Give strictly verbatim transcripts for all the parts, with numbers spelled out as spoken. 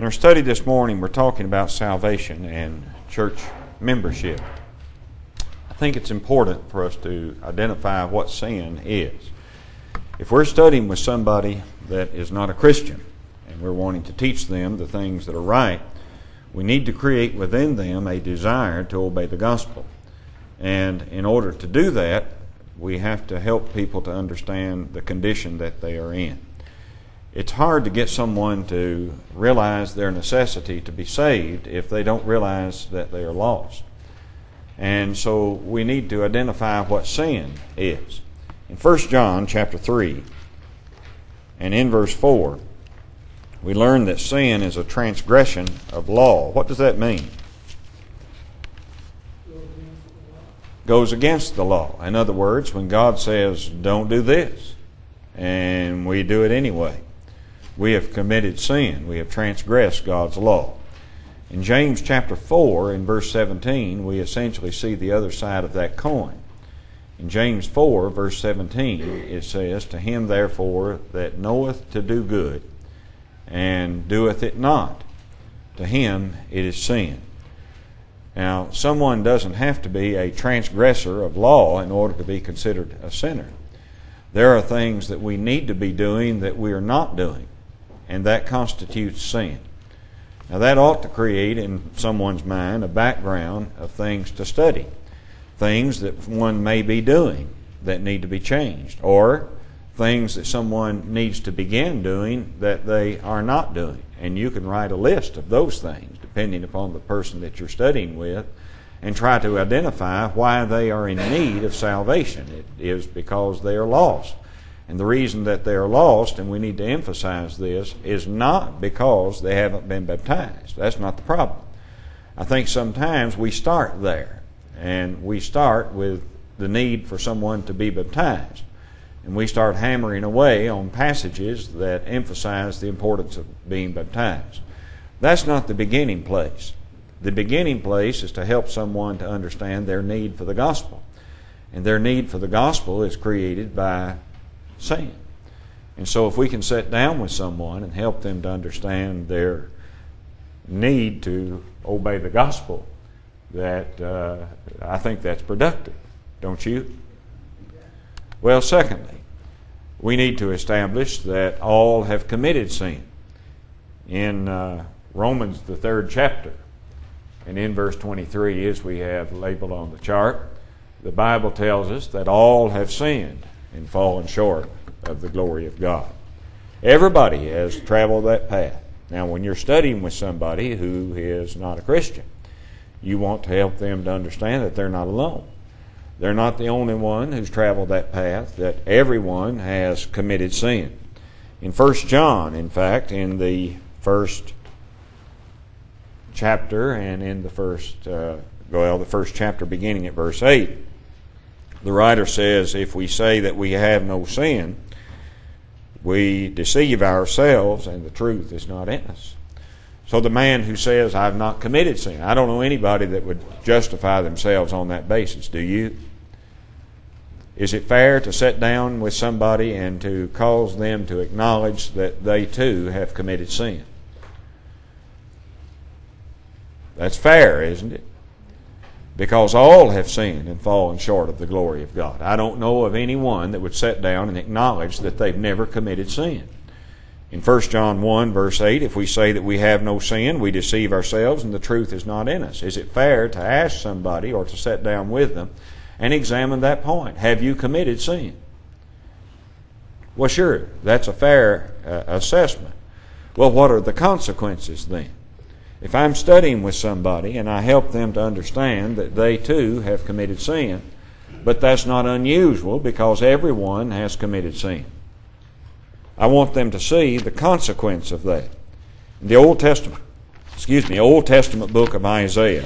In our study this morning, we're talking about salvation and church membership. I think it's important for us to identify what sin is. If we're studying with somebody that is not a Christian, and we're wanting to teach them the things that are right, we need to create within them a desire to obey the gospel. And in order to do that, we have to help people to understand the condition that they are in. It's hard to get someone to realize their necessity to be saved if they don't realize that they are lost. And so we need to identify what sin is. In First John chapter three, and in verse four, we learn that sin is a transgression of law. What does that mean? Goes against the law. In other words, when God says, don't do this, and we do it anyway, we have committed sin. We have transgressed God's law. In James chapter four, in verse seventeen, we essentially see the other side of that coin. In James four, verse seventeen, it says, To him therefore that knoweth to do good, and doeth it not, to him it is sin. Now, someone doesn't have to be a transgressor of law in order to be considered a sinner. There are things that we need to be doing that we are not doing, and that constitutes sin. Now, that ought to create in someone's mind a background of things to study, things that one may be doing that need to be changed, or things that someone needs to begin doing that they are not doing. And you can write a list of those things, depending upon the person that you're studying with, and try to identify why they are in need of salvation. It is because they are lost. And the reason that they are lost, and we need to emphasize this, is not because they haven't been baptized. That's not the problem. I think sometimes we start there, and we start with the need for someone to be baptized. And we start hammering away on passages that emphasize the importance of being baptized. That's not the beginning place. The beginning place is to help someone to understand their need for the gospel. And their need for the gospel is created by sin. And so if we can sit down with someone and help them to understand their need to obey the gospel, that uh, I think that's productive. Don't you? Well, secondly, we need to establish that all have committed sin. In uh, Romans, the third chapter, and in verse twenty-three, as we have labeled on the chart, the Bible tells us that all have sinned and fallen short of the glory of God. Everybody has traveled that path. Now, when you're studying with somebody who is not a Christian, you want to help them to understand that they're not alone. They're not the only one who's traveled that path, that everyone has committed sin. In First John, in fact, in the first chapter and in the first, uh, well, the first chapter beginning at verse eight, the writer says, if we say that we have no sin, we deceive ourselves and the truth is not in us. So the man who says, I've not committed sin, I don't know anybody that would justify themselves on that basis. Do you? Is it fair to sit down with somebody and to cause them to acknowledge that they too have committed sin? That's fair, isn't it? Because all have sinned and fallen short of the glory of God. I don't know of anyone that would sit down and acknowledge that they've never committed sin. In First John one, verse eight, if we say that we have no sin, we deceive ourselves and the truth is not in us. Is it fair to ask somebody or to sit down with them and examine that point? Have you committed sin? Well, sure, that's a fair uh, assessment. Well, what are the consequences then? If I'm studying with somebody and I help them to understand that they too have committed sin, but that's not unusual because everyone has committed sin, I want them to see the consequence of that. In the Old Testament, excuse me, Old Testament book of Isaiah,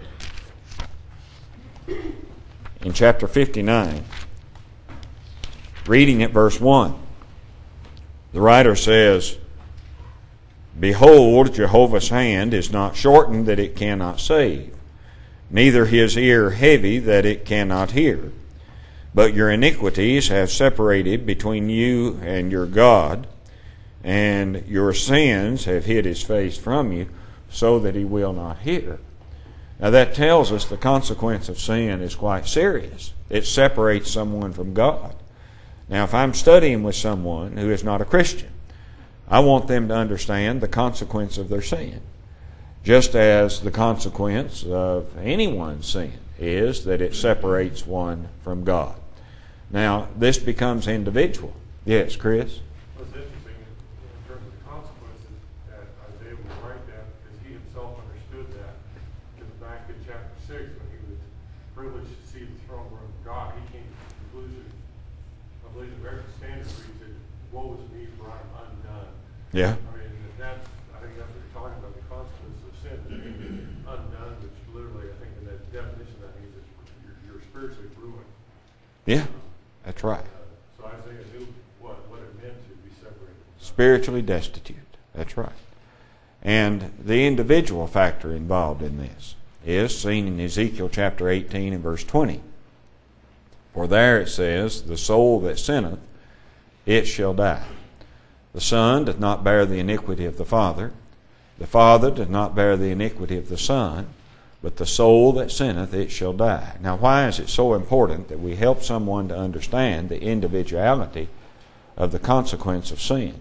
in chapter fifty-nine, reading at verse one, the writer says, Behold, Jehovah's hand is not shortened that it cannot save, neither his ear heavy that it cannot hear. But your iniquities have separated between you and your God, and your sins have hid his face from you so that he will not hear. Now that tells us the consequence of sin is quite serious. It separates someone from God. Now if I'm studying with someone who is not a Christian, I want them to understand the consequence of their sin. Just as the consequence of anyone's sin is that it separates one from God. Now this becomes individual. Yes, Chris? What's interesting in terms of the consequences that Isaiah would write that is he himself understood that. Because back in chapter six, when he was privileged to see the throne room of God, he came to the conclusion, I believe the American Standard reads it, woe is me for I am undone. Yeah. I mean, that's, I think that's what you're talking about, the consequences of sin, undone, which literally, I think in that definition that means that you're, you're spiritually ruined. Yeah, that's right. Uh, so Isaiah knew what, what it meant to be separated. Spiritually destitute. That's right. And the individual factor involved in this is seen in Ezekiel chapter eighteen and verse twenty. For there it says, the soul that sinneth, it shall die. The Son doth not bear the iniquity of the Father. The Father doth not bear the iniquity of the Son. But the soul that sinneth, it shall die. Now why is it so important that we help someone to understand the individuality of the consequence of sin?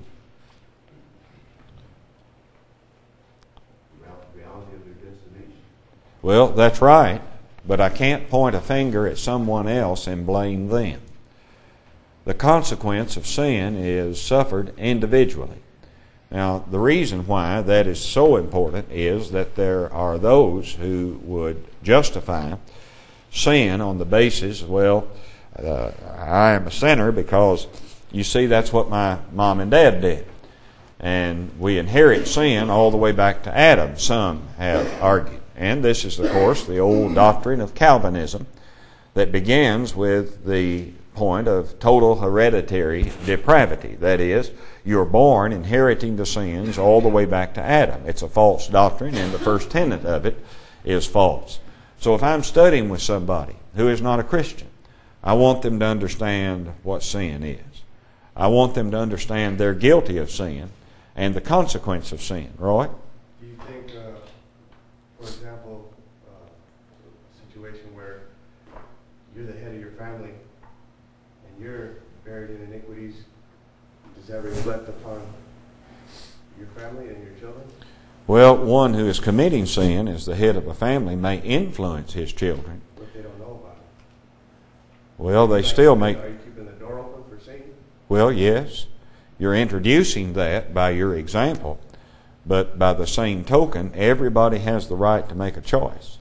Reality of their destination. Well, that's right. But I can't point a finger at someone else and blame them. The consequence of sin is suffered individually. Now, the reason why that is so important is that there are those who would justify sin on the basis, well, uh, I am a sinner because, you see, that's what my mom and dad did. And we inherit sin all the way back to Adam, some have argued. And this is, of course, the old doctrine of Calvinism that begins with the point of total hereditary depravity. That is, you're born inheriting the sins all the way back to Adam. It's a false doctrine, and the first tenet of it is false. So if I'm studying with somebody who is not a Christian, I want them to understand what sin is. I want them to understand they're guilty of sin and the consequence of sin. Roy? Do you think, uh, for example, uh, a situation where you're the head of your family and you're buried in iniquities, does that reflect upon your family and your children? Well, one who is committing sin as the head of a family may influence his children. What if they don't know about it? Well, they still make... Are you keeping the door open for Satan? Well, yes. You're introducing that by your example. But by the same token, everybody has the right to make a choice.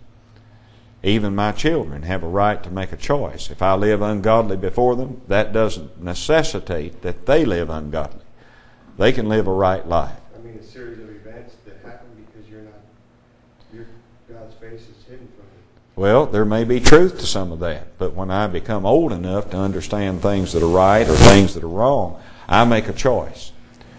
Even my children have a right to make a choice. If I live ungodly before them, that doesn't necessitate that they live ungodly. They can live a right life. I mean, a series of events that happen because you're not, your God's face is hidden from you. Well, there may be truth to some of that, but when I become old enough to understand things that are right or things that are wrong, I make a choice.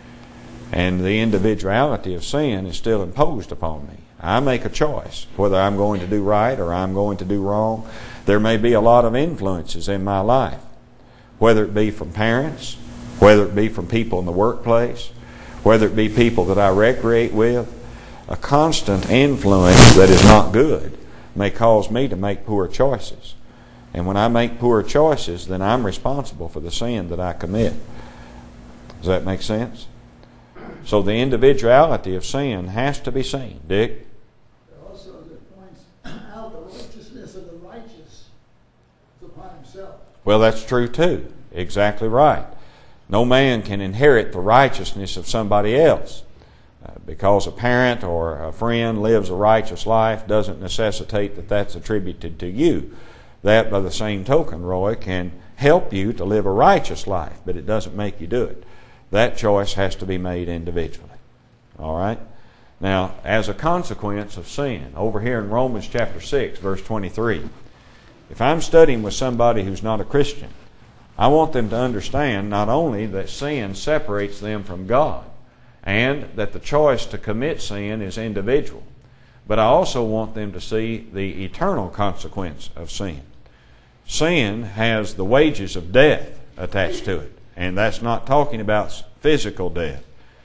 And the individuality of sin is still imposed upon me. I make a choice whether I'm going to do right or I'm going to do wrong. There may be a lot of influences in my life, whether it be from parents, whether it be from people in the workplace, whether it be people that I recreate with. A constant influence that is not good may cause me to make poor choices. And when I make poor choices, then I'm responsible for the sin that I commit. Does that make sense? So the individuality of sin has to be seen. Dick? Also, it points out the righteousness of the righteous is upon himself. Well, that's true too. Exactly right. No man can inherit the righteousness of somebody else. Uh, because a parent or a friend lives a righteous life doesn't necessitate that that's attributed to you. That, by the same token, Roy, can help you to live a righteous life, but it doesn't make you do it. That choice has to be made individually. All right? Now, as a consequence of sin, over here in Romans chapter six, verse twenty-three, if I'm studying with somebody who's not a Christian, I want them to understand not only that sin separates them from God and that the choice to commit sin is individual, but I also want them to see the eternal consequence of sin. Sin has the wages of death attached to it. And that's not talking about physical death.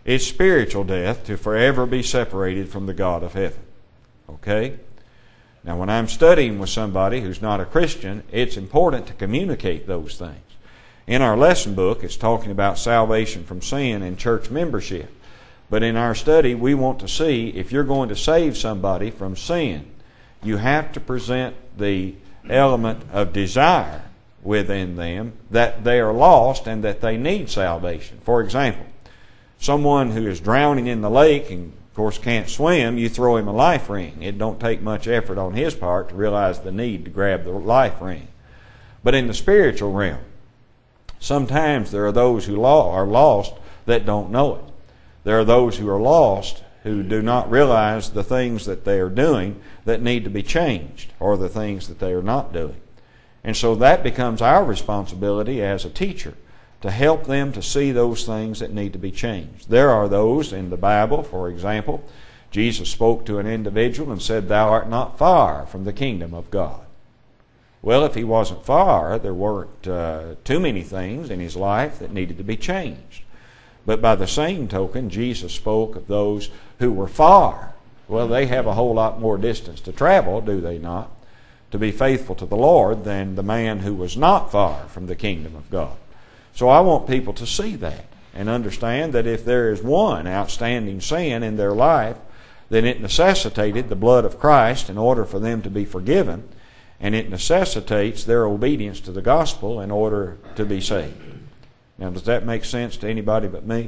It's spiritual death to forever be separated from the God of heaven. Okay? Now, when I'm studying with somebody who's not a Christian, it's important to communicate those things. In our lesson book, it's talking about salvation from sin and church membership. But in our study, we want to see if you're going to save somebody from sin, you have to present the element of desire within them that they are lost and that they need salvation. For example, someone who is drowning in the lake and of course can't swim, you throw him a life ring. It don't take much effort on his part to realize the need to grab the life ring. But in the spiritual realm, sometimes there are those who are lost that don't know it. There are those who are lost who do not realize the things that they are doing that need to be changed, or the things that they are not doing. And so that becomes our responsibility as a teacher, to help them to see those things that need to be changed. There are those in the Bible, for example, Jesus spoke to an individual and said, "Thou art not far from the kingdom of God." Well, if he wasn't far, there weren't uh, too many things in his life that needed to be changed. But by the same token, Jesus spoke of those who were far. Well, they have a whole lot more distance to travel, do they not, to be faithful to the Lord than the man who was not far from the kingdom of God. So I want people to see that and understand that if there is one outstanding sin in their life, then it necessitated the blood of Christ in order for them to be forgiven, and it necessitates their obedience to the gospel in order to be saved. Now, does that make sense to anybody but me?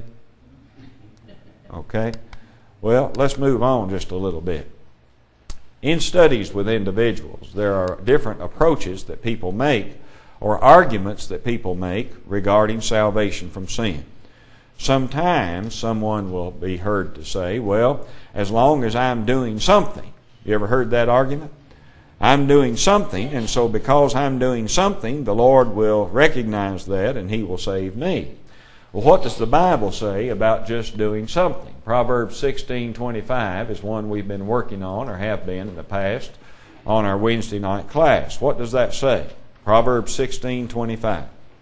Okay. Well, let's move on just a little bit. In studies with individuals, there are different approaches that people make, or arguments that people make regarding salvation from sin. Sometimes someone will be heard to say, well, as long as I'm doing something. You ever heard that argument? I'm doing something, and so because I'm doing something, the Lord will recognize that and He will save me. Well, what does the Bible say about just doing something? Proverbs sixteen twenty-five is one we've been working on, or have been in the past, on our Wednesday night class. What does that say? Proverbs sixteen twenty-five.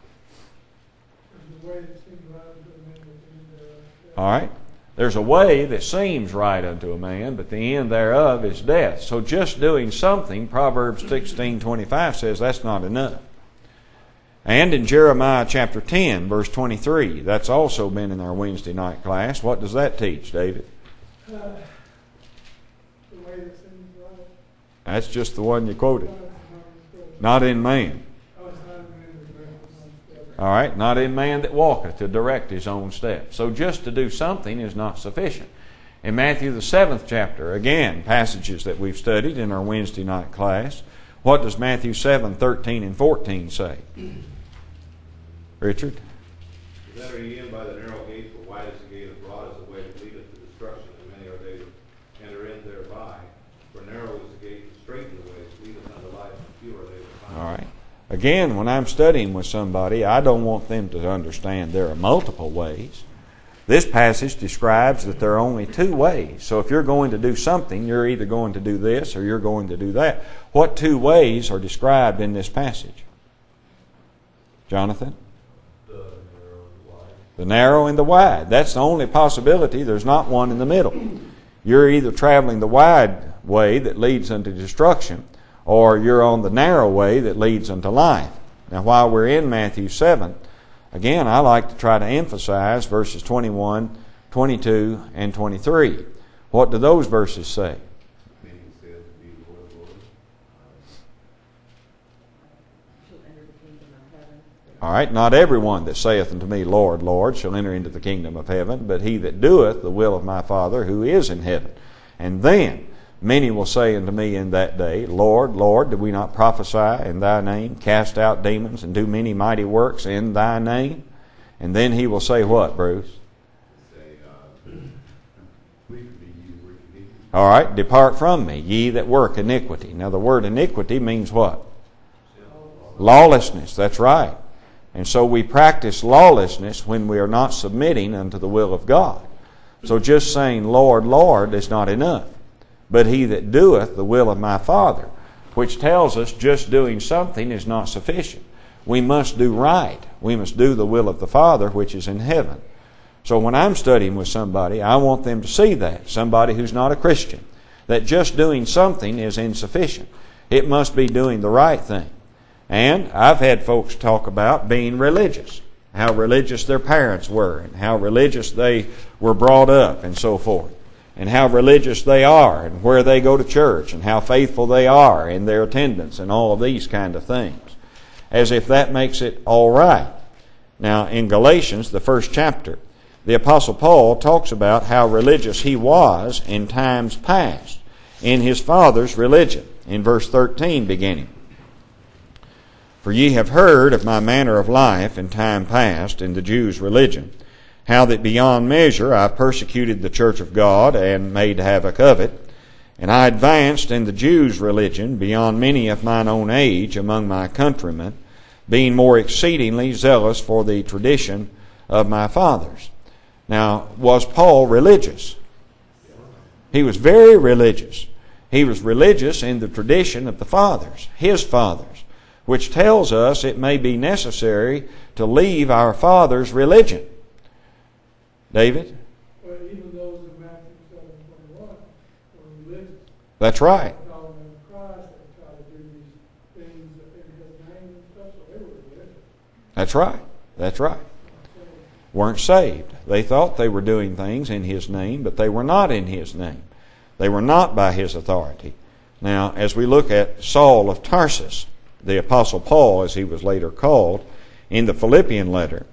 All right. There's a way that seems right unto a man, but the end thereof is death. So just doing something, Proverbs sixteen twenty-five says that's not enough. And in Jeremiah chapter ten, verse twenty-three, that's also been in our Wednesday night class. What does that teach, David? Uh, the way that seems right. That's just the one you quoted. Not in man. All right, not in man that walketh to direct his own steps. So just to do something is not sufficient. In Matthew the seventh chapter, again, passages that we've studied in our Wednesday night class, what does Matthew seven, thirteen and fourteen say? Richard? Enter ye in by the narrow gate, for wide is the gate, and broad is the way that leadeth to destruction, and many are they that enter in thereby. For narrow is the gate, and straight is the way that leadeth unto life, and few are they that find it. All right. Again, when I'm studying with somebody, I don't want them to understand there are multiple ways. This passage describes that there are only two ways. So if you're going to do something, you're either going to do this or you're going to do that. What two ways are described in this passage? Jonathan? The narrow and the wide. The narrow and the wide. That's the only possibility. There's not one in the middle. You're either traveling the wide way that leads unto destruction, or you're on the narrow way that leads unto life. Now, while we're in Matthew seven, again, I like to try to emphasize verses twenty-one, twenty-two, and twenty-three. What do those verses say? Many said to be Lord, Lord. Shall enter the kingdom of heaven. All right, not everyone that saith unto me, Lord, Lord, shall enter into the kingdom of heaven, but he that doeth the will of my Father who is in heaven. And then many will say unto me in that day, Lord, Lord, did we not prophesy in thy name, cast out demons, and do many mighty works in thy name? And then he will say what, Bruce? Say, uh, we could be you, we could be you. All right, depart from me, ye that work iniquity. Now the word iniquity means what? Lawlessness, that's right. And so we practice lawlessness when we are not submitting unto the will of God. So just saying, Lord, Lord, is not enough. But he that doeth the will of my Father, which tells us just doing something is not sufficient. We must do right. We must do the will of the Father which is in heaven. So when I'm studying with somebody, I want them to see that, somebody who's not a Christian, that just doing something is insufficient. It must be doing the right thing. And I've had folks talk about being religious, how religious their parents were, and how religious they were brought up, and so forth, and how religious they are, and where they go to church, and how faithful they are in their attendance, and all of these kind of things, as if that makes it all right. Now, in Galatians, the first chapter, the Apostle Paul talks about how religious he was in times past, in his father's religion, in verse thirteen beginning. For ye have heard of my manner of life in time past in the Jews' religion, how that beyond measure I persecuted the church of God and made havoc of it, and I advanced in the Jews' religion beyond many of mine own age among my countrymen, being more exceedingly zealous for the tradition of my fathers. Now, was Paul religious? He was very religious. He was religious in the tradition of the fathers, his fathers, which tells us it may be necessary to leave our father's religion. David? Well, even those in Matthew seven twenty-one were religious. That's right. Following Christ, they try to do these things in his name and stuff, so they were religious. That's right. That's right. Weren't saved. They thought they were doing things in his name, but they were not in his name. They were not by his authority. Now, as we look at Saul of Tarsus, the Apostle Paul, as he was later called, in the Philippian letter,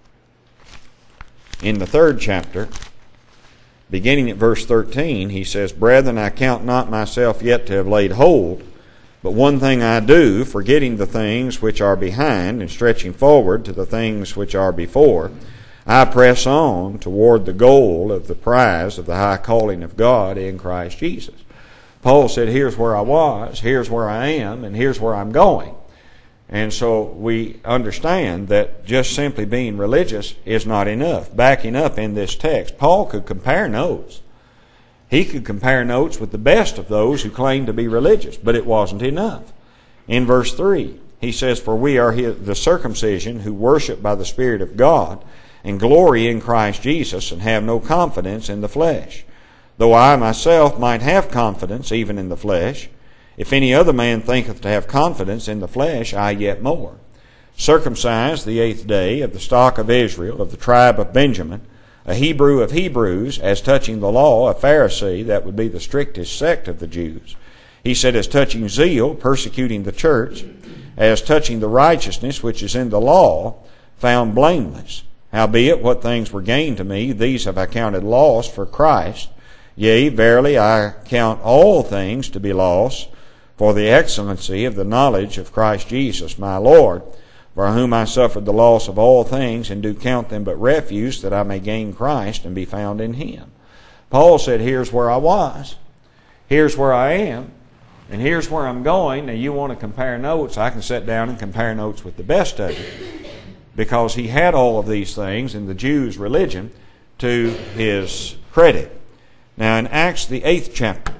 in the third chapter, beginning at verse thirteen, he says, Brethren, I count not myself yet to have laid hold, but one thing I do, forgetting the things which are behind, and stretching forward to the things which are before, I press on toward the goal of the prize of the high calling of God in Christ Jesus. Paul said, here's where I was, here's where I am, and here's where I'm going. And so we understand that just simply being religious is not enough. Backing up in this text, Paul could compare notes. He could compare notes with the best of those who claimed to be religious, but it wasn't enough. In verse three, he says, For we are the circumcision who worship by the Spirit of God, and glory in Christ Jesus, and have no confidence in the flesh. Though I myself might have confidence even in the flesh, if any other man thinketh to have confidence in the flesh, I yet more. Circumcised the eighth day, of the stock of Israel, of the tribe of Benjamin, a Hebrew of Hebrews, as touching the law, a Pharisee, that would be the strictest sect of the Jews. He said, as touching zeal, persecuting the church, as touching the righteousness which is in the law, found blameless. Howbeit, what things were gained to me, these have I counted loss for Christ. Yea, verily, I count all things to be loss for the excellency of the knowledge of Christ Jesus my Lord, for whom I suffered the loss of all things, and do count them but refuse, that I may gain Christ and be found in Him. Paul said, here's where I was, here's where I am, and here's where I'm going. Now you want to compare notes, I can sit down and compare notes with the best of you, because he had all of these things in the Jews' religion to his credit. Now in Acts the eighth chapter,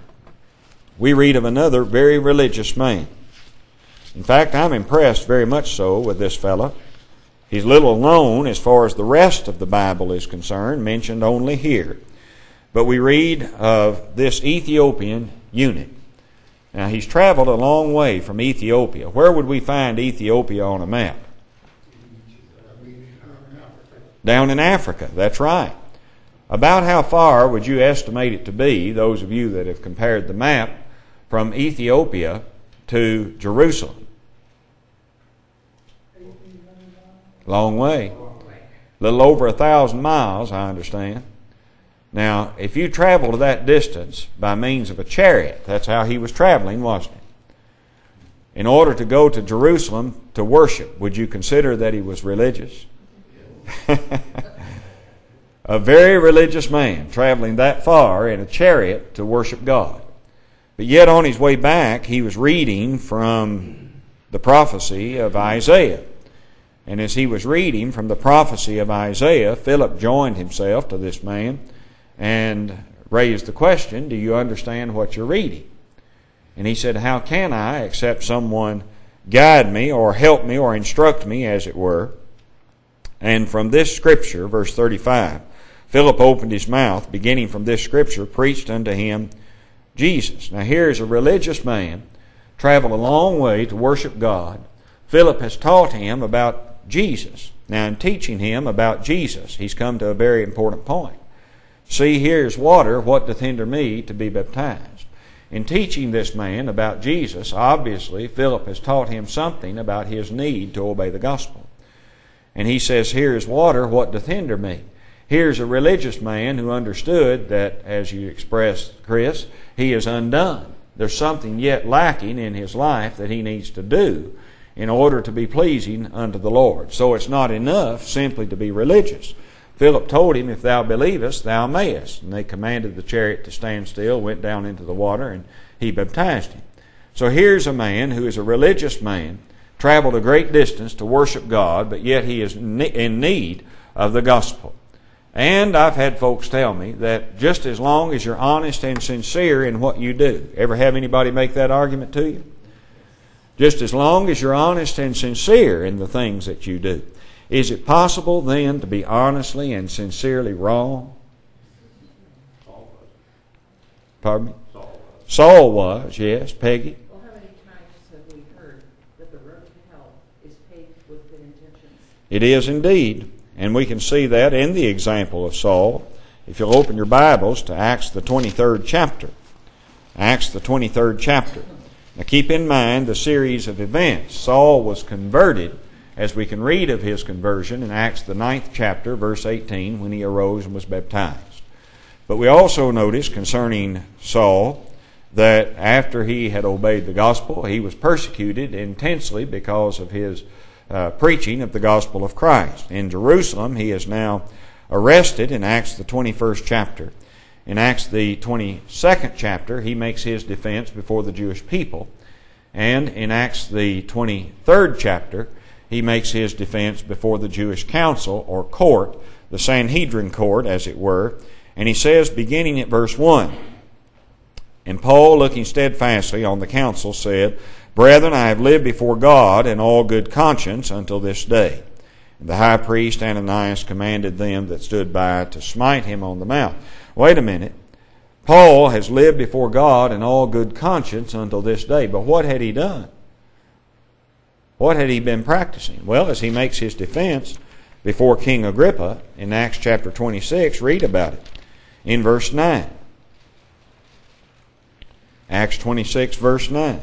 we read of another very religious man. In fact, I'm impressed very much so with this fellow. He's little known as far as the rest of the Bible is concerned, mentioned only here. But we read of this Ethiopian eunuch. Now he's traveled a long way from Ethiopia. Where would we find Ethiopia on a map? Down in Africa, that's right. About how far would you estimate it to be, those of you that have compared the map, from Ethiopia to Jerusalem? Long way. A little over a thousand miles, I understand. Now, if you travel to that distance by means of a chariot, that's how he was traveling, wasn't it? In order to go to Jerusalem to worship, would you consider that he was religious? A very religious man traveling that far in a chariot to worship God. But yet on his way back, he was reading from the prophecy of Isaiah. And as he was reading from the prophecy of Isaiah, Philip joined himself to this man and raised the question, do you understand what you're reading? And he said, how can I, except someone guide me or help me or instruct me, as it were? And from this scripture, verse thirty-five, Philip opened his mouth, beginning from this scripture, preached unto him Jesus. Now here is a religious man, traveled a long way to worship God. Philip has taught him about Jesus. Now in teaching him about Jesus, he's come to a very important point. See, here is water, what doth hinder me to be baptized? In teaching this man about Jesus, obviously Philip has taught him something about his need to obey the gospel. And he says, here is water, what doth hinder me? Here's a religious man who understood that, as you expressed, Chris, he is undone. There's something yet lacking in his life that he needs to do in order to be pleasing unto the Lord. So it's not enough simply to be religious. Philip told him, if thou believest, thou mayest. And they commanded the chariot to stand still, went down into the water, and he baptized him. So here's a man who is a religious man, traveled a great distance to worship God, but yet he is in need of the gospel. And I've had folks tell me that just as long as you're honest and sincere in what you do. Ever have anybody make that argument to you? Just as long as you're honest and sincere in the things that you do. Is it possible then to be honestly and sincerely wrong? Saul was. Pardon me? Saul was. Saul was, yes. Peggy? Well, how many times have we heard that the road to hell is paved with good intentions? It is indeed. And we can see that in the example of Saul. If you'll open your Bibles to Acts the twenty-third chapter. Acts the twenty-third chapter. Now keep in mind the series of events. Saul was converted, as we can read of his conversion in Acts the ninth chapter, verse eighteen, when he arose and was baptized. But we also notice concerning Saul that after he had obeyed the gospel, he was persecuted intensely because of his uh, preaching of the gospel of Christ. In Jerusalem, he is now arrested in Acts the twenty-first chapter. In Acts the twenty-second chapter, he makes his defense before the Jewish people. And in Acts the twenty-third chapter, he makes his defense before the Jewish council or court, the Sanhedrin court, as it were. And he says, beginning at verse one, and Paul, looking steadfastly on the council, said, Brethren, I have lived before God in all good conscience until this day. And the high priest Ananias commanded them that stood by to smite him on the mouth. Wait a minute. Paul has lived before God in all good conscience until this day. But what had he done? What had he been practicing? Well, as he makes his defense before King Agrippa in Acts chapter twenty-six, read about it in verse nine. Acts twenty-six, verse nine.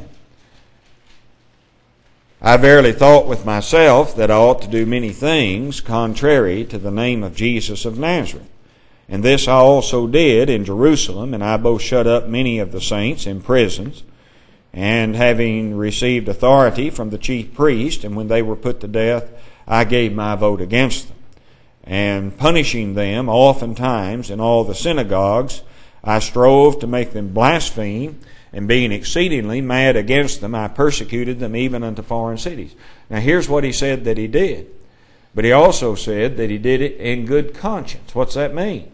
I verily thought with myself that I ought to do many things contrary to the name of Jesus of Nazareth. And this I also did in Jerusalem, and I both shut up many of the saints in prisons, and having received authority from the chief priest, and when they were put to death, I gave my vote against them. And punishing them oftentimes in all the synagogues, I strove to make them blaspheme, and being exceedingly mad against them, I persecuted them even unto foreign cities. Now here's what he said that he did. But he also said that he did it in good conscience. What's that mean?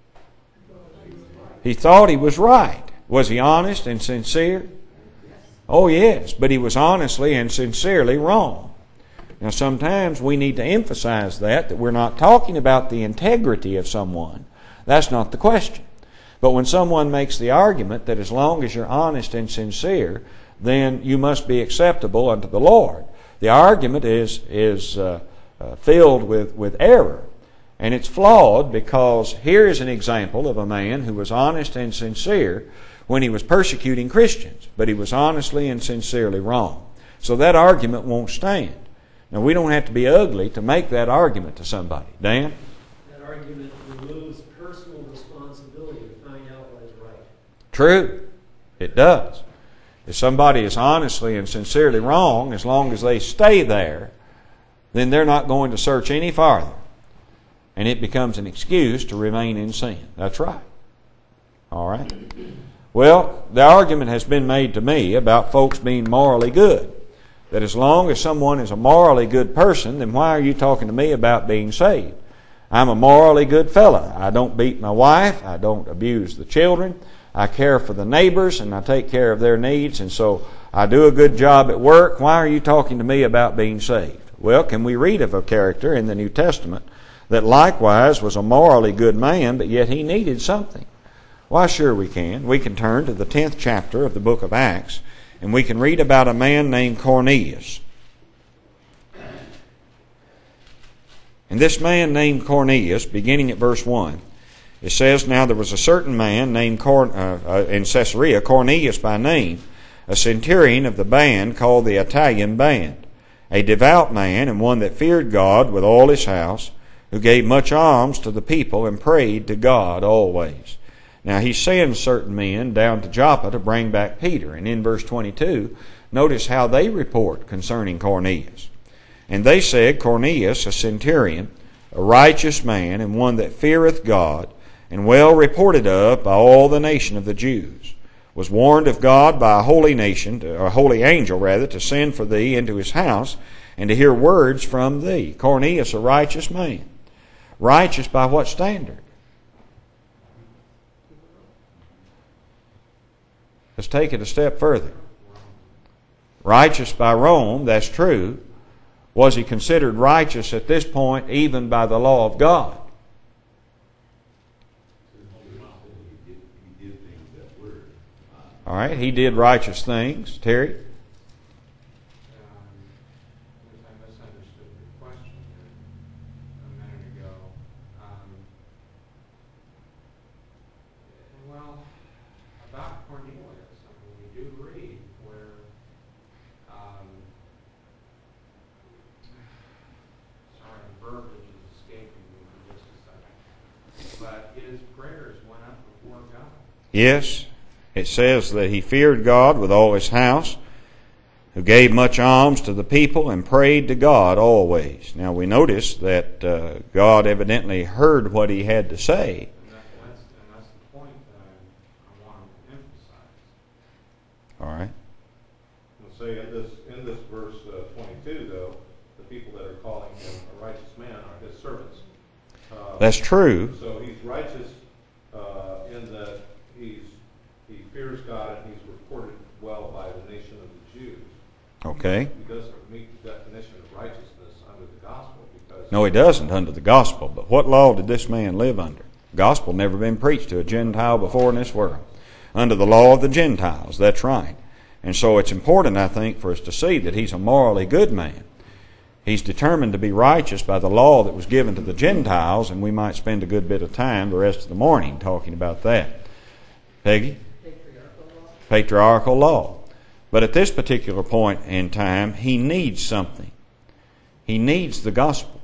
He thought he was right. Was he honest and sincere? Oh yes, but he was honestly and sincerely wrong. Now sometimes we need to emphasize that, that we're not talking about the integrity of someone. That's not the question. But when someone makes the argument that as long as you're honest and sincere, then you must be acceptable unto the Lord. The argument is, is uh, uh, filled with, with error. And it's flawed because here is an example of a man who was honest and sincere when he was persecuting Christians, but he was honestly and sincerely wrong. So that argument won't stand. Now we don't have to be ugly to make that argument to somebody. Dan? That argument removes personal responsibility to find out what is right. True. It does. If somebody is honestly and sincerely wrong, as long as they stay there, then they're not going to search any farther. And it becomes an excuse to remain in sin. That's right. All right. Well, the argument has been made to me about folks being morally good. That as long as someone is a morally good person, then why are you talking to me about being saved? I'm a morally good fella. I don't beat my wife. I don't abuse the children. I care for the neighbors and I take care of their needs. And so I do a good job at work. Why are you talking to me about being saved? Well, can we read of a character in the New Testament that likewise was a morally good man, but yet he needed something. Why, sure we can. We can turn to the tenth chapter of the book of Acts, and we can read about a man named Cornelius. And this man named Cornelius, beginning at verse one, it says, Now there was a certain man named Corn, uh, uh, in Caesarea, Cornelius by name, a centurion of the band called the Italian band, a devout man and one that feared God with all his house, who gave much alms to the people and prayed to God always. Now he sends certain men down to Joppa to bring back Peter. And in verse twenty-two, notice how they report concerning Cornelius. And they said, Cornelius, a centurion, a righteous man, and one that feareth God, and well reported of by all the nation of the Jews, was warned of God by a holy nation, or a holy angel rather, to send for thee into his house, and to hear words from thee. Cornelius, a righteous man. Righteous by what standard? Let's take it a step further. Righteous by Rome, that's true. Was he considered righteous at this point even by the law of God? All right, he did righteous things. Terry? Um, I misunderstood your question a minute ago. Um, well, about Cornelius, I mean, we do read where, um, sorry, the verbiage is escaping me for just a second, but his prayers went up before God. Yes. It says that he feared God with all his house, who gave much alms to the people and prayed to God always. Now we notice that uh, God evidently heard what he had to say. And, that, that's, and that's the point that I, I want to emphasize. All right. I'll say in this in this verse uh, twenty-two, though, the people that are calling him a righteous man are his servants. Uh, That's true. So he's righteous uh, in that he's he fears God and he's reported well by the nation of the Jews. Okay. He doesn't meet the definition of righteousness under the gospel because No, he doesn't under the gospel. But what law did this man live under? The gospel never been preached to a Gentile before in this world. Under the law of the Gentiles, that's right. And so it's important, I think, for us to see that he's a morally good man. He's determined to be righteous by the law that was given to the Gentiles, and we might spend a good bit of time the rest of the morning talking about that. Peggy? Patriarchal law. Patriarchal law. But at this particular point in time, he needs something. He needs the gospel.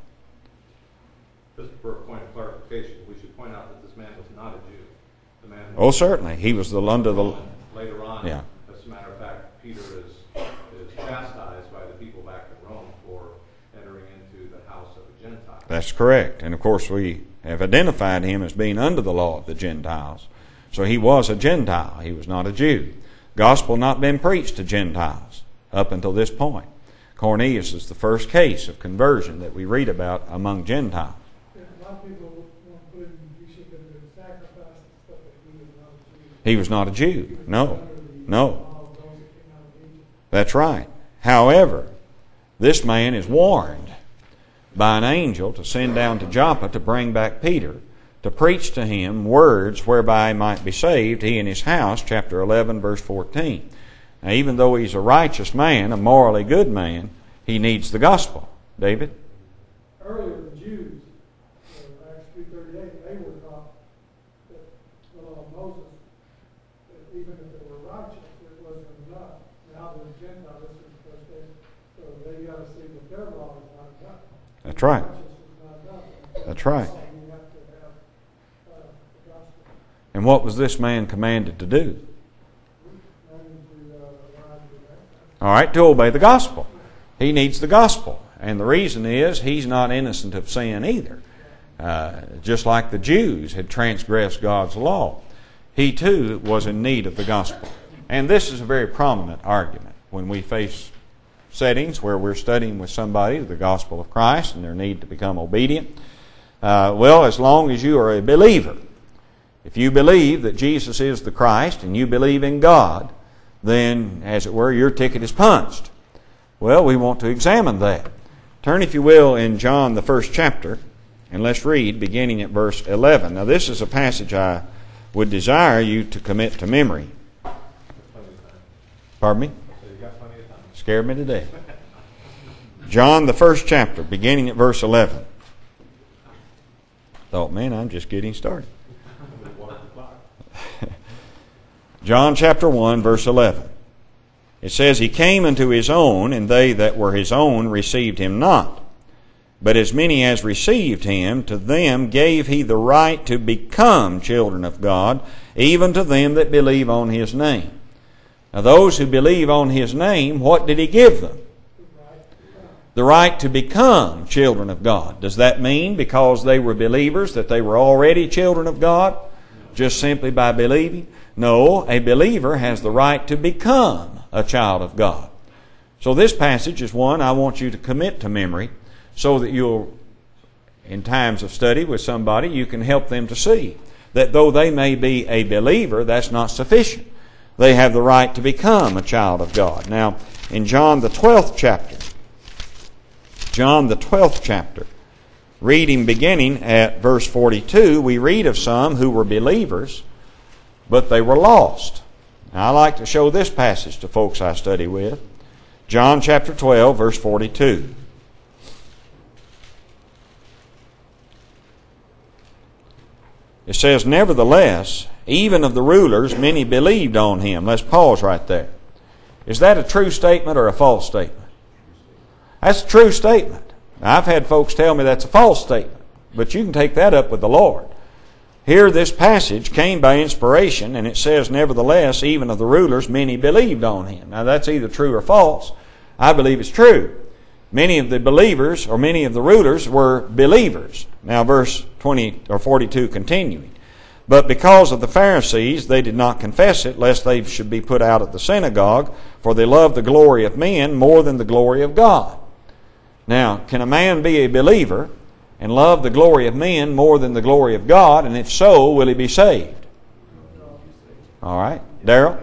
just for a point of clarification, we should point out that this man was not a Jew. The man Oh, certainly. He was the under the... later on, Yeah. as a matter of fact, Peter is, is chastised by the people back in Rome for entering into the house of a Gentile. That's correct. And of course we have identified him as being under the law of the Gentiles. So he was a Gentile. He was not a Jew. Gospel not been preached to Gentiles up until this point. Cornelius is the first case of conversion that we read about among Gentiles. A lot of people won't put in, you should have been sacrificed and stuff, but he was not a Jew. He was not a Jew. He was No. under the No. law of those that came out of Egypt. That's right. However, this man is warned by an angel to send down to Joppa to bring back Peter, to preach to him words whereby he might be saved, he and his house, chapter eleven, verse fourteen. Now, even though he's a righteous man, a morally good man, he needs the gospel. David? Earlier, the Jews, uh, Acts three thirty-eight, they were taught that the law of Moses, that even if they were righteous, it wasn't enough. Now the Gentiles, this is the first day, so they got to see that their law is not enough. That's right. Righteousness is not enough. That's right. So you have to have uh, the gospel. And what was this man commanded to do? And to, uh, rise to that. All right, to obey the gospel. He needs the gospel. And the reason is he's not innocent of sin either. Uh, just like the Jews had transgressed God's law, he too was in need of the gospel. And this is a very prominent argument when we face settings where we're studying with somebody the gospel of Christ and their need to become obedient. Uh, well, as long as you are a believer, if you believe that Jesus is the Christ and you believe in God, then, as it were, your ticket is punched. Well, we want to examine that. Turn, if you will, in John, the first chapter, And let's read beginning at verse eleven. Now this is a passage I would desire you to commit to memory. Pardon me? Scared me to death. John, the first chapter, beginning at verse eleven. Thought, man, I'm just getting started. John chapter one, verse eleven. It says, He came unto His own, and they that were His own received Him not. But as many as received Him, to them gave He the right to become children of God, even to them that believe on His name. Now those who believe on His name, what did He give them? The right to become children of God. Does that mean because they were believers that they were already children of God? Just simply by believing? No, a believer has the right to become a child of God. So this passage is one I want you to commit to memory so that you'll, in times of study with somebody, you can help them to see that though they may be a believer, that's not sufficient. They have the right to become a child of God. Now, in John the twelfth chapter, John the twelfth chapter, reading beginning at verse forty-two, we read of some who were believers, but they were lost. Now, I like to show this passage to folks I study with. John chapter twelve, verse forty-two. It says, Nevertheless, even of the rulers, many believed on Him. Let's pause right there. Is that a true statement or a false statement? That's a true statement. Now, I've had folks tell me that's a false statement, but you can take that up with the Lord. Here, this passage came by inspiration, and it says, Nevertheless, even of the rulers, many believed on Him. Now, that's either true or false. I believe it's true. Many of the believers, or many of the rulers, were believers. Now, verse twenty or forty-two continuing. But because of the Pharisees, they did not confess it, lest they should be put out of the synagogue, for they loved the glory of men more than the glory of God. Now, can a man be a believer and love the glory of men more than the glory of God? And if so, will he be saved? All right. Darrell?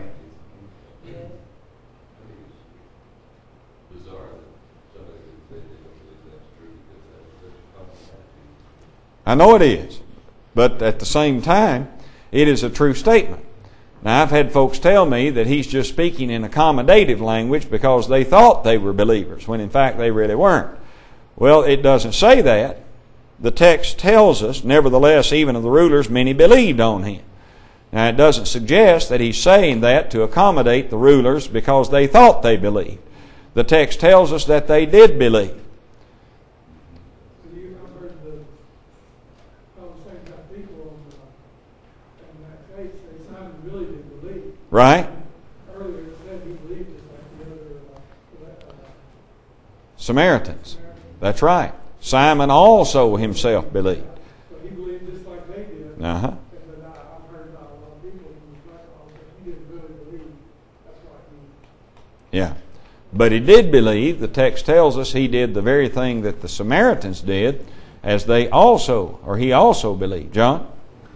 I know it is. But at the same time, it is a true statement. Now, I've had folks tell me that he's just speaking in accommodative language because they thought they were believers, when in fact they really weren't. Well, it doesn't say that. The text tells us, Nevertheless, even of the rulers, many believed on Him. Now, it doesn't suggest that he's saying that to accommodate the rulers because they thought they believed. The text tells us that they did believe. Right? Earlier it said he believed just like the other uh, uh, Samaritans. That's right. Simon also himself believed. So he believed just like they did. Uh-huh. And then I, I've heard about a lot of people who was like, oh, he didn't really believe. That's why he... Yeah. But he did believe. The text tells us he did the very thing that the Samaritans did, as they also, or he also believed. John?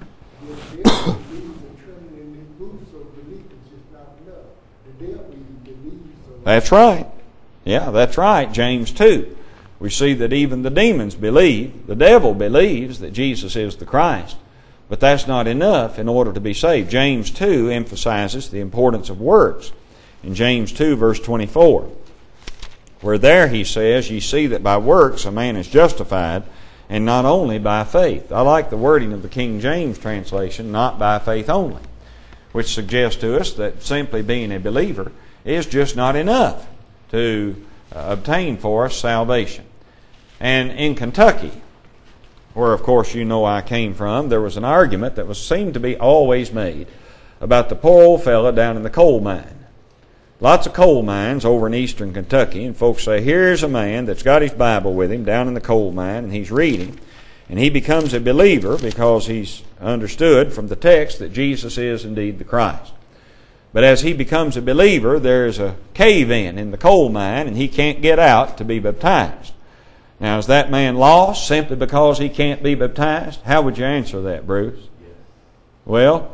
That's right. Yeah, that's right. James two. We see that even the demons believe, the devil believes that Jesus is the Christ. But that's not enough in order to be saved. James two emphasizes the importance of works. In James two, verse twenty-four, where there he says, Ye see that by works a man is justified, and not only by faith. I like the wording of the King James translation, not by faith only, which suggests to us that simply being a believer is just not enough to uh, obtain for us salvation. And in Kentucky, where of course you know I came from, there was an argument that was seemed to be always made about the poor old fella down in the coal mine. Lots of coal mines over in eastern Kentucky, and folks say, here's a man that's got his Bible with him down in the coal mine, and he's reading, and he becomes a believer because he's understood from the text that Jesus is indeed the Christ. But as he becomes a believer, there's a cave-in in the coal mine, and he can't get out to be baptized. Now, is that man lost simply because he can't be baptized? How would you answer that, Bruce? Yes. Well,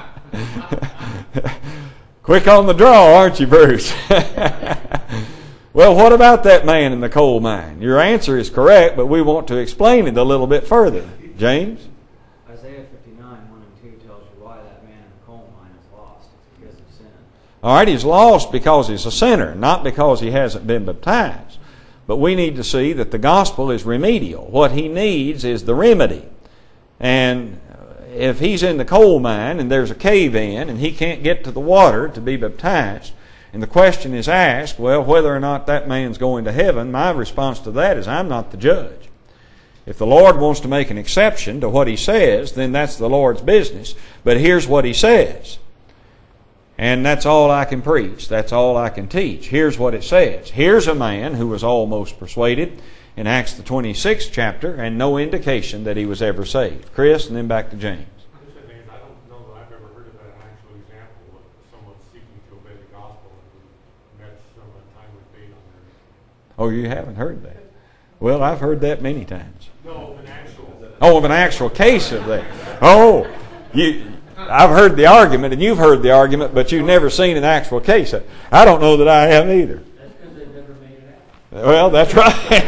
quick on the draw, aren't you, Bruce? Well, what about that man in the coal mine? Your answer is correct, but we want to explain it a little bit further. James? Isaiah fifty-nine, one and two tells you why that man in the coal mine is lost. It's because of sin. All right, he's lost because he's a sinner, not because he hasn't been baptized. But we need to see that the gospel is remedial. What he needs is the remedy. And if he's in the coal mine and there's a cave-in and he can't get to the water to be baptized, and the question is asked, well, whether or not that man's going to heaven, my response to that is I'm not the judge. If the Lord wants to make an exception to what he says, then that's the Lord's business. But here's what he says. And that's all I can preach. That's all I can teach. Here's what it says. Here's a man who was almost persuaded in Acts the twenty-sixth chapter, and no indication that he was ever saved. Chris, and then back to James. I don't know that I've ever heard of that actual example of someone seeking to obey the gospel and met some untimely fate on their. Oh, you haven't heard that? Well, I've heard that many times. No, an actual. Oh, of an actual case of that. Oh, you. I've heard the argument, and you've heard the argument, but you've never seen an actual case. I don't know that I have either. That's because they've never made it out. Well, that's right.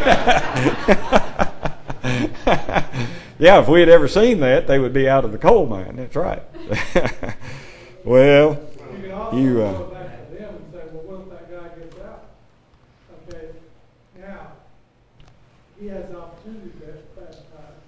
Yeah, if we had ever seen that, they would be out of the coal mine. That's right. Well, You can also you. Uh, go back to them and say, well, what if that guy gets out? Okay, now, he has the opportunity to get baptized.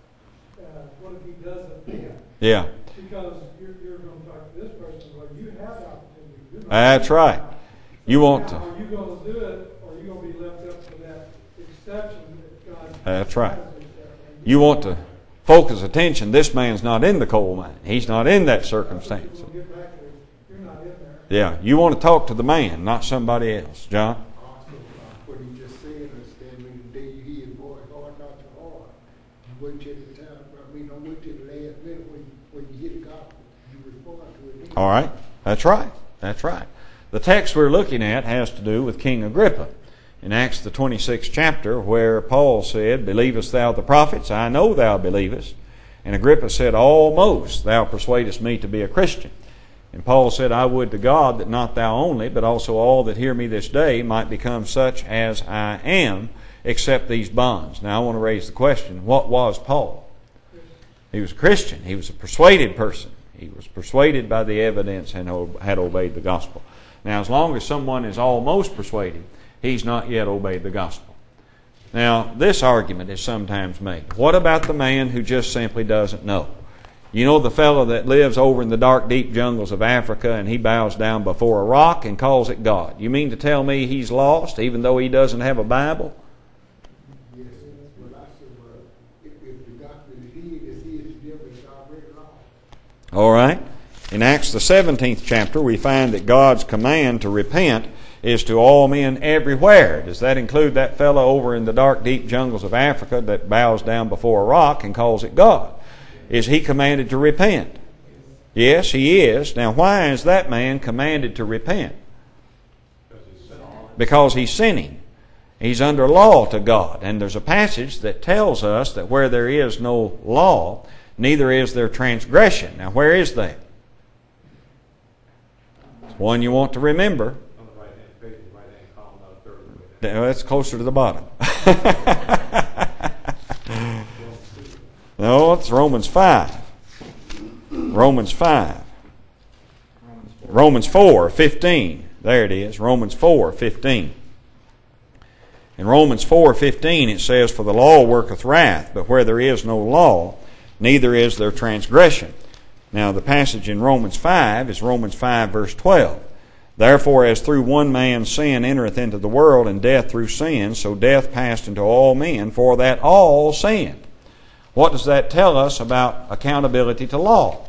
Uh, what if he doesn't then? yeah, Because you're, you're going to talk to this person, well, you have the opportunity. You're not that's right. You want Now, to. are you going to do it, or are you going to be left up to that exception that God That's right. has accepted? You want to focus attention. This man's not in the coal mine. He's not in that circumstance. We'll get back to it. You're not in there. Yeah, you want to talk to the man, not somebody else. John? Also, what he just said, understand when the day you hear his voice, hard not to hard. You wait till the time, I mean, don't wait till the last minute when, when you hear the gospel. You respond to it then. All right. That's right. That's right. The text we're looking at has to do with King Agrippa. In Acts the twenty-sixth chapter, where Paul said, Believest thou the prophets? I know thou believest. And Agrippa said, Almost thou persuadest me to be a Christian. And Paul said, I would to God that not thou only, but also all that hear me this day might become such as I am, except these bonds. Now I want to raise the question, what was Paul? He was a Christian. He was a persuaded person. He was persuaded by the evidence and had obeyed the gospel. Now as long as someone is almost persuaded, he's not yet obeyed the gospel. Now, this argument is sometimes made. What about the man who just simply doesn't know? You know the fellow that lives over in the dark, deep jungles of Africa and he bows down before a rock and calls it God. You mean to tell me he's lost even though he doesn't have a Bible? Yes, well, I said, well, if, if the gospel is hid, it's hid to them, it's already lost. All right. In Acts the seventeenth chapter, we find that God's command to repent is to all men everywhere. Does that include that fellow over in the dark, deep jungles of Africa that bows down before a rock and calls it God? Is he commanded to repent? Yes, he is. Now, why is that man commanded to repent? Because he's sinning. He's under law to God. And there's a passage that tells us that where there is no law, neither is there transgression. Now, where is that? It's one you want to remember. On the right-hand page, the right-hand column, about a third of the way down. That's closer to the bottom. No, it's Romans five. Romans five. Romans four, fifteen. There it is. Romans four, fifteen. In Romans four, fifteen it says, For the law worketh wrath, but where there is no law, neither is there transgression. Now the passage in Romans five is Romans five, verse twelve. Therefore, as through one man sin entereth into the world, and death through sin, so death passed into all men, for that all sinned. What does that tell us about accountability to law?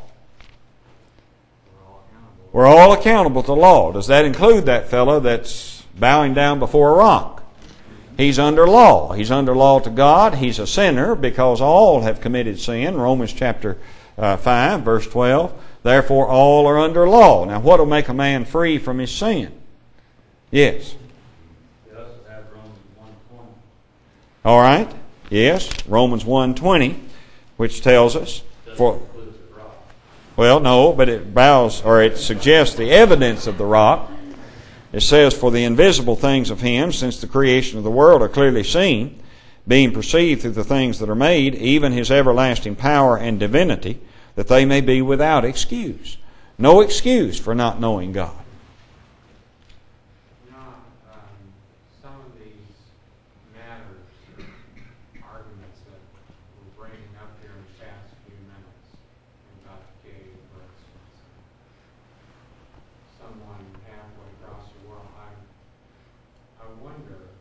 We're all accountable to law. Does that include that fellow that's bowing down before a rock? He's under law. He's under law to God. He's a sinner because all have committed sin. Romans chapter uh, five, verse twelve. Therefore all are under law. Now what will make a man free from his sin? Yes. They also have Romans one twenty. All right. Yes. Romans one twenty, which tells us for. Well, no, but it bows or it suggests the evidence of the rock. It says, "For the invisible things of Him, since the creation of the world, are clearly seen, being perceived through the things that are made, even His everlasting power and divinity, that they may be without excuse." No excuse for not knowing God. You know, um, some of these matters, arguments that we're bringing up here in the past few minutes about the cave, for instance, someone halfway across the world, I, I wonder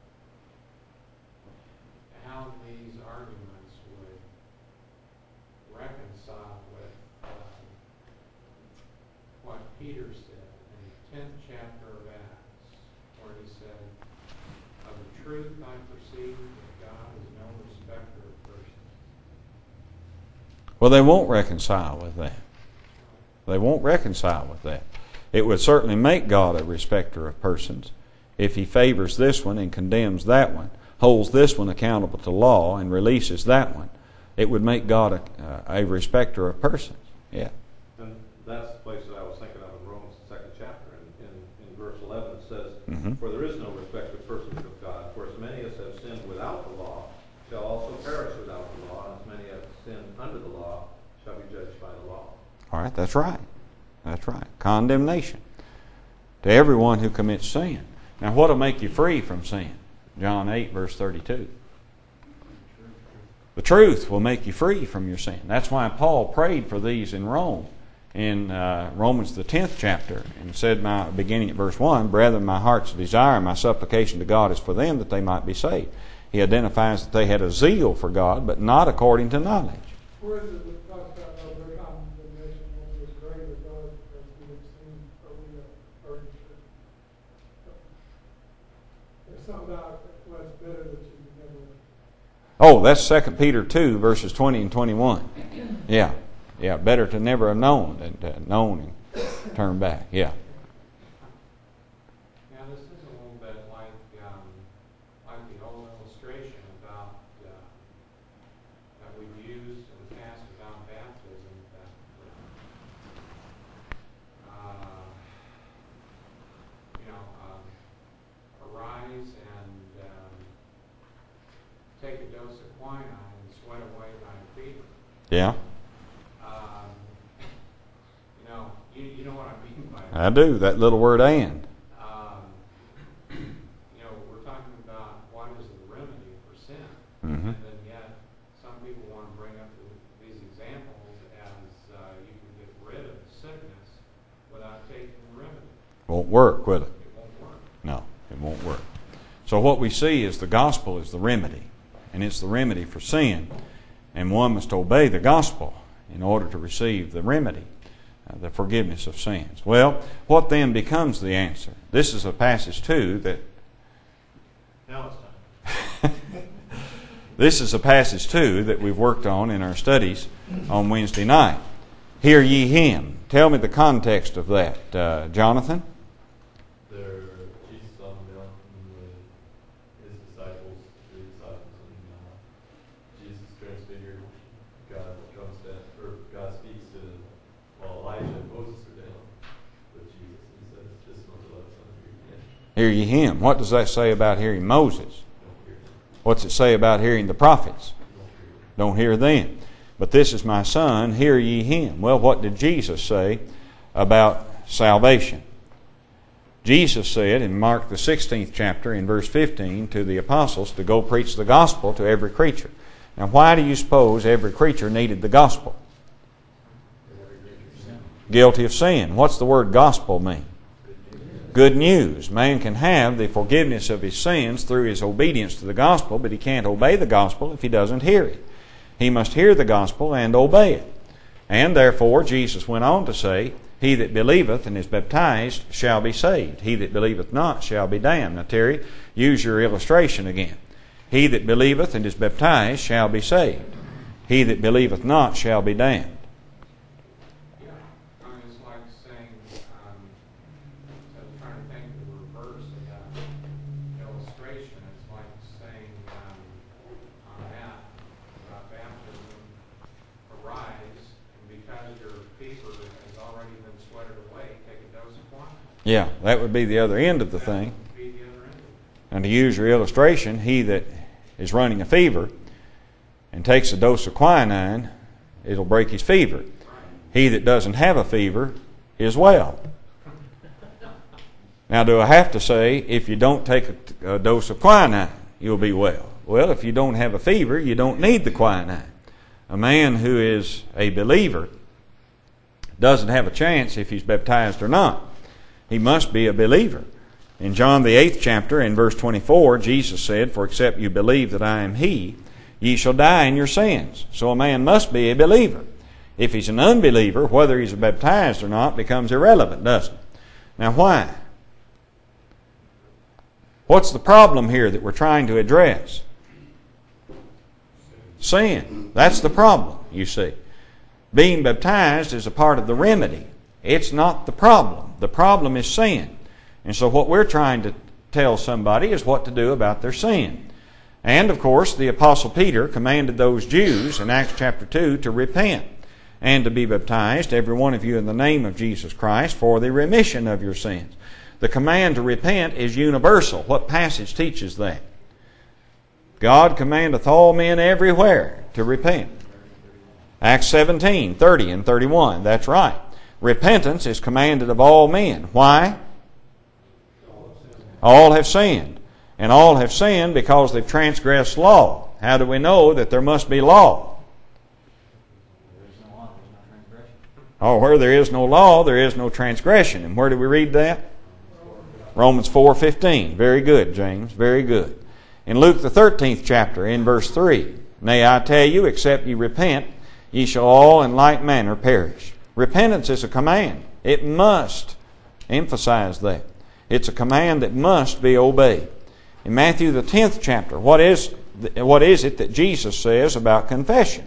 how these arguments would reconcile with uh, what Peter said in the tenth chapter of Acts, where he said, "Of a truth I perceive that God is no respecter of persons." Well, they won't reconcile with that. They won't reconcile with that. It would certainly make God a respecter of persons if He favors this one and condemns that one, holds this one accountable to law and releases that one. It would make God a, uh, a respecter of persons. Yeah. And that's the place that I was thinking of in Romans, the second chapter. In, in, in verse eleven it says, Mm-hmm. "For there is no respect of persons with God. For as many as have sinned without the law shall also perish without the law, and as many as have sinned under the law shall be judged by the law." All right, that's right. That's right. Condemnation to everyone who commits sin. Now, what will make you free from sin? John eight, verse thirty-two. The truth will make you free from your sin. That's why Paul prayed for these in Rome, in uh, Romans the tenth chapter, and said, my, beginning at verse one, "Brethren, my heart's desire and my supplication to God is for them, that they might be saved." He identifies that they had a zeal for God, but not according to knowledge. Where is it that talks about no their condemnation was greater God as we have seen, or we have heard? There's something about what's better that you can never. Oh, that's Second Peter two, verses twenty and twenty-one. Yeah. Yeah, better to never have known than to have known and turn back. Yeah. Now, this is a little bit like um, like the old illustration about uh, that we've used in the past about baptism. That uh, you know, um, arise and um, take a dose of quinine and sweat away thy fever. Yeah. Um, you know, you, you know what I mean by that. I do. That little word "and." Um, you know, we're talking about what is the remedy for sin, Mm-hmm. and then yet some people want to bring up the, these examples as uh, you can get rid of sickness without taking the remedy. Won't work, will it? It won't work. No, it won't work. So what we see is the gospel is the remedy, and it's the remedy for sin, and one must obey the gospel in order to receive the remedy, uh, the forgiveness of sins. Well, what then becomes the answer? This is a passage too that Now it's time. this is a passage too that we've worked on in our studies on Wednesday night. Hear ye him. Tell me the context of that, uh, Jonathan. There, Jesus on the mountain with his disciples, three disciples, and uh, Jesus transfigured. God comes down, or God speaks to, well, Elijah and Moses are down with Jesus, and he says, "Just don't let us unhear you." Hear ye him. What does that say about hearing Moses? What's it say about hearing the prophets? Don't hear them. But this is my son, hear ye him. Well, what did Jesus say about salvation? Jesus said in Mark the sixteenth chapter in verse fifteen to the apostles to go preach the gospel to every creature. Now, why do you suppose every creature needed the gospel? Guilty of sin. What's the word gospel mean? Good news. Man can have the forgiveness of his sins through his obedience to the gospel, but he can't obey the gospel if he doesn't hear it. He must hear the gospel and obey it. And therefore, Jesus went on to say, "He that believeth and is baptized shall be saved. He that believeth not shall be damned." Now, Terry, use your illustration again. He that believeth and is baptized shall be saved. He that believeth not shall be damned. Yeah, I mean, it's like saying, um, I was trying to think of the reverse of that illustration. It's like saying um, on that about baptism, arise, and because your fever has already been sweated away, take a dose of wine. Yeah, that would be the other end of the That thing. would be the other end. And to use your illustration, he that is running a fever and takes a dose of quinine, it'll break his fever. He that doesn't have a fever is well. Now, do I have to say, if you don't take a, a dose of quinine, you'll be well? Well, if you don't have a fever, you don't need the quinine. A man who is a believer doesn't have a chance if he's baptized or not. He must be a believer. In John the eighth chapter, in verse twenty-four, Jesus said, "For except you believe that I am He, ye shall die in your sins." So a man must be a believer. If he's an unbeliever, whether he's baptized or not becomes irrelevant, doesn't it? Now why? What's the problem here that we're trying to address? Sin. That's the problem, you see. Being baptized is a part of the remedy. It's not the problem. The problem is sin. And so what we're trying to tell somebody is what to do about their sin. And, of course, the Apostle Peter commanded those Jews in Acts chapter two to repent and to be baptized, every one of you, in the name of Jesus Christ for the remission of your sins. The command to repent is universal. What passage teaches that? God commandeth all men everywhere to repent. Acts seventeen, thirty and thirty-one. That's right. Repentance is commanded of all men. Why? All have sinned. And all have sinned because they've transgressed law. How do we know that there must be law? Oh, where there is no law, there is no transgression. And where do we read that? Romans four fifteen. Very good, James. Very good. In Luke the thirteenth chapter, in verse three, "Nay, I tell you, except ye repent, ye shall all in like manner perish." Repentance is a command. It must emphasize that. It's a command that must be obeyed. In Matthew the tenth chapter, what is, what is it that Jesus says about confession?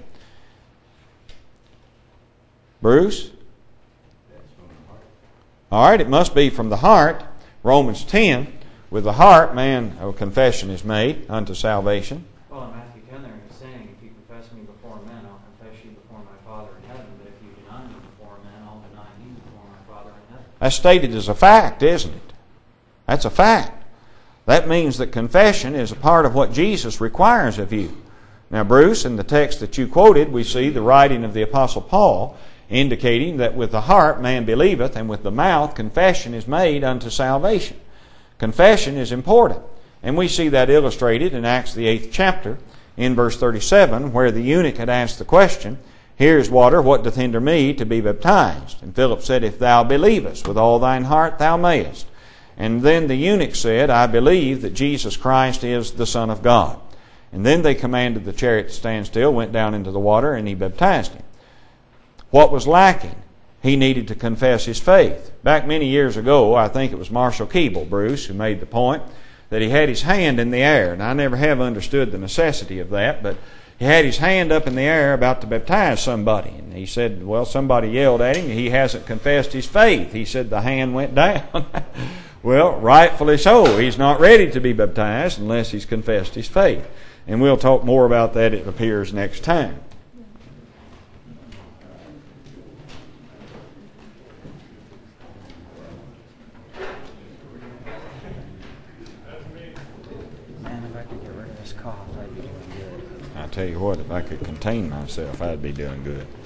Bruce? All right, it must be from the heart. Romans ten, with the heart, man, oh, confession is made unto salvation. Well, in Matthew ten there he's saying, if you confess me before men, I'll confess you before my Father in heaven. But if you deny me before men, I'll deny you before my Father in heaven. That's stated as a fact, isn't it? That's a fact. That means that confession is a part of what Jesus requires of you. Now, Bruce, in the text that you quoted, we see the writing of the Apostle Paul indicating that with the heart man believeth, and with the mouth confession is made unto salvation. Confession is important. And we see that illustrated in Acts the eighth chapter, in verse thirty-seven, where the eunuch had asked the question, "Here is water, what doth hinder me to be baptized?" And Philip said, "If thou believest with all thine heart, thou mayest." And then the eunuch said, "I believe that Jesus Christ is the Son of God." And then they commanded the chariot to stand still, went down into the water, and he baptized him. What was lacking? He needed to confess his faith. Back many years ago, I think it was Marshall Keeble, Bruce, who made the point that he had his hand in the air. And I never have understood the necessity of that, but he had his hand up in the air about to baptize somebody. And he said, well, somebody yelled at him, he hasn't confessed his faith. He said the hand went down. Well, rightfully so. He's not ready to be baptized unless he's confessed his faith. And we'll talk more about that, it appears, next time. Man, if I could get rid of this cough, I'd be doing good. I tell you what, if I could contain myself, I'd be doing good.